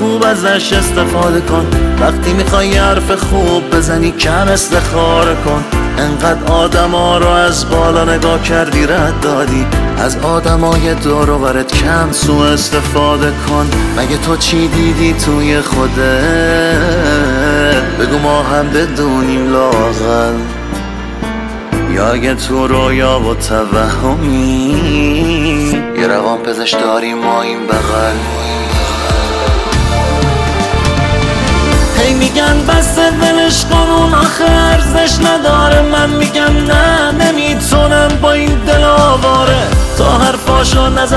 خوب ازش استفاده کن. وقتی میخوای حرف خوب بزنی کم استخاره کن. انقدر آدما رو از بالا نگاه کردی رد دادی، از آدمای دور و برت کم سوء استفاده کن. مگه تو چی دیدی توی خودت؟ بگو ما هم بدونیم لااقل. یا اگه تو رویا و توهمی یه روان پزشک داریم ما این بغل. هی میگن بس ولش کن اون آخه ارزش نداره، من میگم نه نمیتونم با این دل آواره. تا حرفاشو نزن